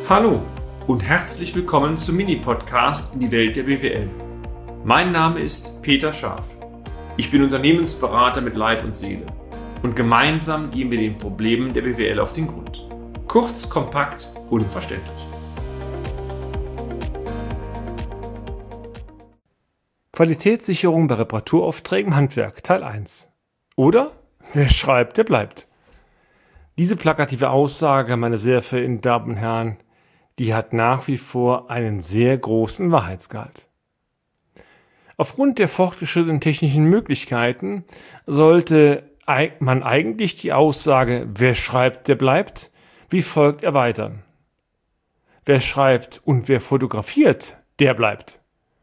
Hallo und herzlich willkommen zum Mini-Podcast in die Welt der BWL. Mein Name ist Peter Scharf. Ich bin Unternehmensberater mit Leib und Seele und gemeinsam gehen wir den Problemen der BWL auf den Grund. Kurz, kompakt, unverständlich. Qualitätssicherung bei Reparaturaufträgen im Handwerk, Teil 1. Oder? Wer schreibt, der bleibt. Diese plakative Aussage, meine sehr verehrten Damen und Herren, die hat nach wie vor einen sehr großen Wahrheitsgehalt. Aufgrund der fortgeschrittenen technischen Möglichkeiten sollte man eigentlich die Aussage, wer schreibt, der bleibt, wie folgt erweitern. Wer schreibt und wer fotografiert, der bleibt.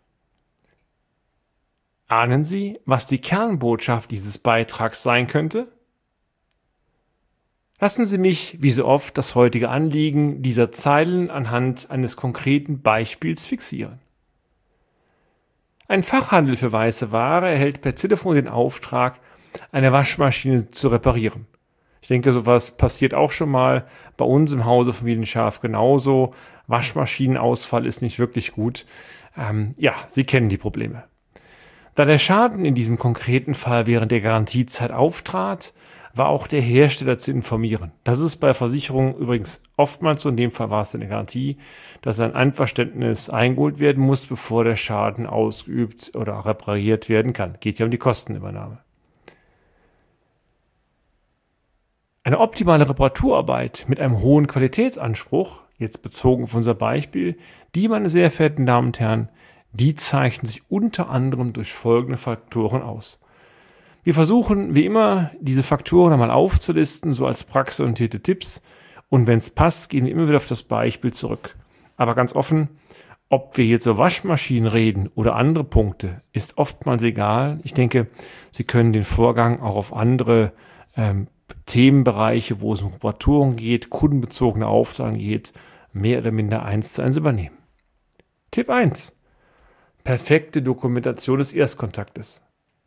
Ahnen Sie, was die Kernbotschaft dieses Beitrags sein könnte? Lassen Sie mich, wie so oft, das heutige Anliegen dieser Zeilen anhand eines konkreten Beispiels fixieren. Ein Fachhandel für weiße Ware erhält per Telefon den Auftrag, eine Waschmaschine zu reparieren. Ich denke, sowas passiert auch schon mal bei uns im Hause Familien Scharf genauso. Waschmaschinenausfall ist nicht wirklich gut. Sie kennen die Probleme. Da der Schaden in diesem konkreten Fall während der Garantiezeit auftrat, war auch der Hersteller zu informieren. Das ist bei Versicherungen übrigens oftmals so, in dem Fall war es eine Garantie, dass ein Einverständnis eingeholt werden muss, bevor der Schaden ausgeübt oder repariert werden kann. Geht ja um die Kostenübernahme. Eine optimale Reparaturarbeit mit einem hohen Qualitätsanspruch, jetzt bezogen auf unser Beispiel, die, meine sehr verehrten Damen und Herren, die zeichnen sich unter anderem durch folgende Faktoren aus. Wir versuchen, wie immer, diese Faktoren einmal aufzulisten, so als praxisorientierte Tipps. Und wenn es passt, gehen wir immer wieder auf das Beispiel zurück. Aber ganz offen, ob wir jetzt über Waschmaschinen reden oder andere Punkte, ist oftmals egal. Ich denke, Sie können den Vorgang auch auf andere Themenbereiche, wo es um Reparaturen geht, kundenbezogene Aufträge geht, mehr oder minder 1:1 übernehmen. Tipp 1. Perfekte Dokumentation des Erstkontaktes.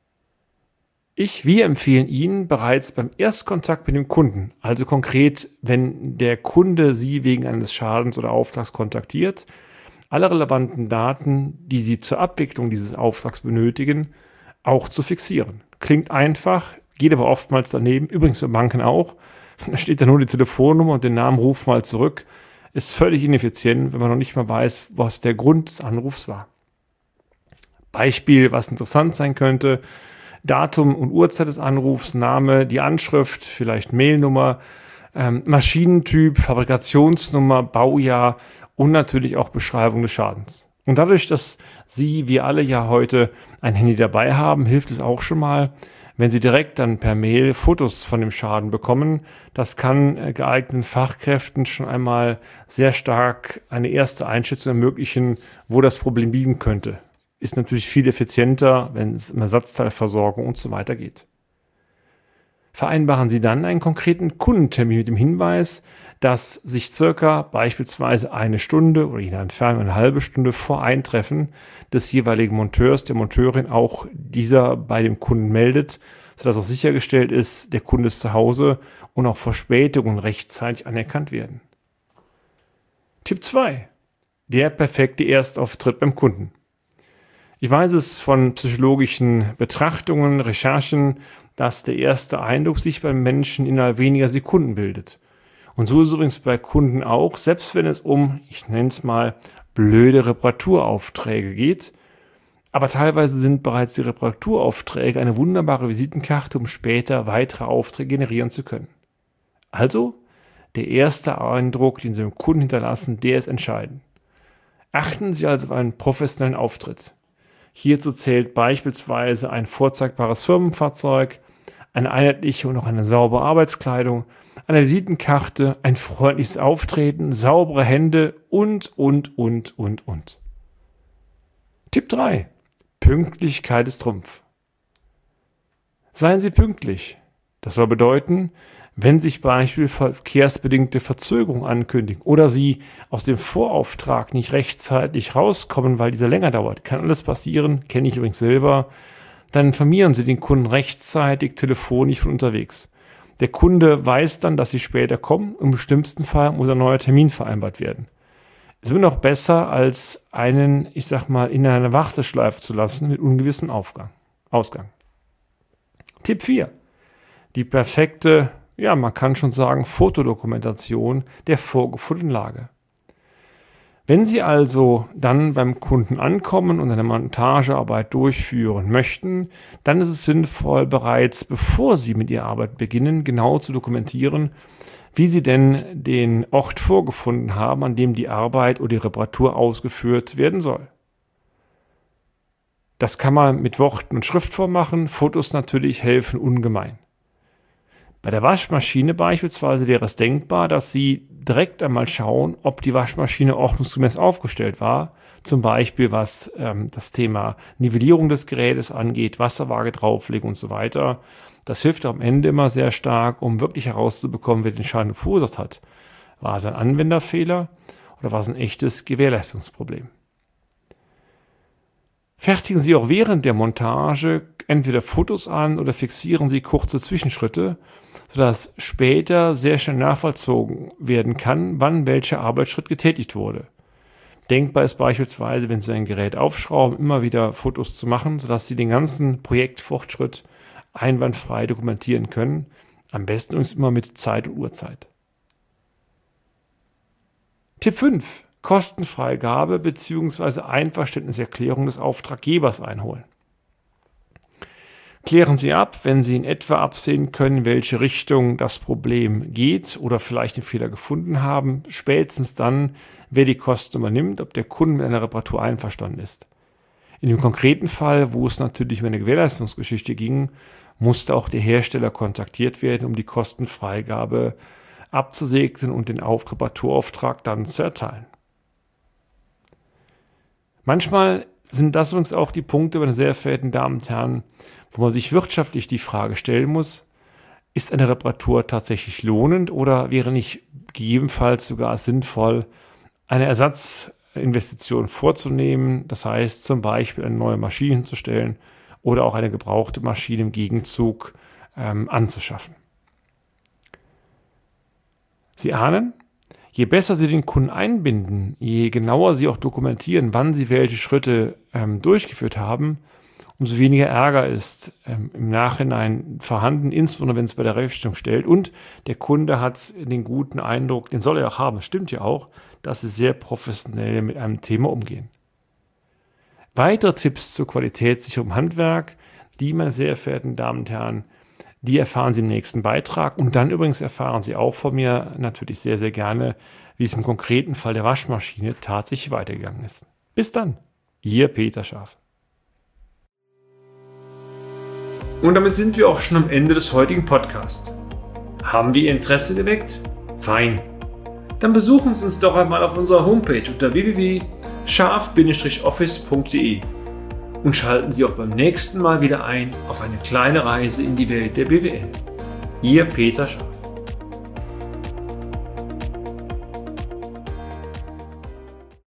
Wir empfehlen Ihnen bereits beim Erstkontakt mit dem Kunden, also konkret, wenn der Kunde Sie wegen eines Schadens oder Auftrags kontaktiert, alle relevanten Daten, die Sie zur Abwicklung dieses Auftrags benötigen, auch zu fixieren. Klingt einfach, geht aber oftmals daneben, übrigens bei Banken auch. Da steht da nur die Telefonnummer und den Namen Ruf mal zurück. Ist völlig ineffizient, wenn man noch nicht mal weiß, was der Grund des Anrufs war. Beispiel, was interessant sein könnte: Datum und Uhrzeit des Anrufs, Name, die Anschrift, vielleicht Mailnummer, Maschinentyp, Fabrikationsnummer, Baujahr und natürlich auch Beschreibung des Schadens. Und dadurch, dass wir alle ja heute ein Handy dabei haben, hilft es auch schon mal, wenn Sie direkt dann per Mail Fotos von dem Schaden bekommen. Das kann geeigneten Fachkräften schon einmal sehr stark eine erste Einschätzung ermöglichen, wo das Problem liegen könnte. Ist natürlich viel effizienter, wenn es um Ersatzteilversorgung und so weiter geht. Vereinbaren Sie dann einen konkreten Kundentermin mit dem Hinweis, dass sich circa beispielsweise eine Stunde oder je nach Entfernung eine halbe Stunde vor Eintreffen des jeweiligen Monteurs, der Monteurin auch dieser bei dem Kunden meldet, sodass auch sichergestellt ist, der Kunde ist zu Hause und auch Verspätungen rechtzeitig anerkannt werden. Tipp 2. Der perfekte Erstauftritt beim Kunden. Ich weiß es von psychologischen Betrachtungen, Recherchen, dass der erste Eindruck sich beim Menschen innerhalb weniger Sekunden bildet. Und so ist es übrigens bei Kunden auch, selbst wenn es um, ich nenne es mal, blöde Reparaturaufträge geht. Aber teilweise sind bereits die Reparaturaufträge eine wunderbare Visitenkarte, um später weitere Aufträge generieren zu können. Also, der erste Eindruck, den Sie dem Kunden hinterlassen, der ist entscheidend. Achten Sie also auf einen professionellen Auftritt. Hierzu zählt beispielsweise ein vorzeigbares Firmenfahrzeug, eine einheitliche und auch eine saubere Arbeitskleidung, eine Visitenkarte, ein freundliches Auftreten, saubere Hände und. Tipp 3. Pünktlichkeit ist Trumpf. Seien Sie pünktlich. Das soll bedeuten, wenn sich beispielsweise verkehrsbedingte Verzögerungen ankündigen oder Sie aus dem Vorauftrag nicht rechtzeitig rauskommen, weil dieser länger dauert, kann alles passieren, kenne ich übrigens selber, dann informieren Sie den Kunden rechtzeitig telefonisch von unterwegs. Der Kunde weiß dann, dass Sie später kommen. Im schlimmsten Fall muss ein neuer Termin vereinbart werden. ist immer noch besser, als einen, ich sag mal, in einer Warteschleife zu lassen mit ungewissem Ausgang. Tipp 4. Die perfekte, man kann schon sagen, Fotodokumentation der vorgefundenen Lage. Wenn Sie also dann beim Kunden ankommen und eine Montagearbeit durchführen möchten, dann ist es sinnvoll, bereits bevor Sie mit Ihrer Arbeit beginnen, genau zu dokumentieren, wie Sie denn den Ort vorgefunden haben, an dem die Arbeit oder die Reparatur ausgeführt werden soll. Das kann man mit Worten und Schriftform machen, Fotos natürlich helfen ungemein. Bei der Waschmaschine beispielsweise wäre es denkbar, dass Sie direkt einmal schauen, ob die Waschmaschine ordnungsgemäß aufgestellt war, zum Beispiel was das Thema Nivellierung des Gerätes angeht, Wasserwaage drauflegen und so weiter. Das hilft am Ende immer sehr stark, um wirklich herauszubekommen, wer den Schaden verursacht hat. War es ein Anwenderfehler oder war es ein echtes Gewährleistungsproblem? Fertigen Sie auch während der Montage entweder Fotos an oder fixieren Sie kurze Zwischenschritte, sodass später sehr schnell nachvollzogen werden kann, wann welcher Arbeitsschritt getätigt wurde. Denkbar ist beispielsweise, wenn Sie ein Gerät aufschrauben, immer wieder Fotos zu machen, sodass Sie den ganzen Projektfortschritt einwandfrei dokumentieren können. Am besten übrigens immer mit Zeit und Uhrzeit. Tipp 5. Kostenfreigabe bzw. Einverständniserklärung des Auftraggebers einholen. Klären Sie ab, wenn Sie in etwa absehen können, in welche Richtung das Problem geht oder vielleicht den Fehler gefunden haben, spätestens dann, wer die Kosten übernimmt, ob der Kunde mit einer Reparatur einverstanden ist. In dem konkreten Fall, wo es natürlich um eine Gewährleistungsgeschichte ging, musste auch der Hersteller kontaktiert werden, um die Kostenfreigabe abzusegnen und den Reparaturauftrag dann zu erteilen. Manchmal sind das übrigens auch die Punkte, meine sehr verehrten Damen und Herren, wo man sich wirtschaftlich die Frage stellen muss, ist eine Reparatur tatsächlich lohnend oder wäre nicht gegebenenfalls sogar sinnvoll, eine Ersatzinvestition vorzunehmen, das heißt zum Beispiel eine neue Maschine hinzustellen oder auch eine gebrauchte Maschine im Gegenzug anzuschaffen. Sie ahnen, je besser Sie den Kunden einbinden, je genauer Sie auch dokumentieren, wann Sie welche Schritte durchgeführt haben, umso weniger Ärger ist im Nachhinein vorhanden, insbesondere wenn es bei der Rechnung stellt. Und der Kunde hat den guten Eindruck, den soll er auch haben, stimmt ja auch, dass Sie sehr professionell mit einem Thema umgehen. Weitere Tipps zur qualitätssicherung im Handwerk, die, meine sehr verehrten Damen und Herren, die erfahren Sie im nächsten Beitrag. Und dann übrigens erfahren Sie auch von mir natürlich sehr, sehr gerne, wie es im konkreten Fall der Waschmaschine tatsächlich weitergegangen ist. Bis dann, Ihr Peter Scharf. Und damit sind wir auch schon am Ende des heutigen Podcasts. Haben wir Ihr Interesse geweckt? Fein. Dann besuchen Sie uns doch einmal auf unserer Homepage unter www.scharf-office.de und schalten Sie auch beim nächsten Mal wieder ein auf eine kleine Reise in die Welt der BWL. Ihr Peter Scharf.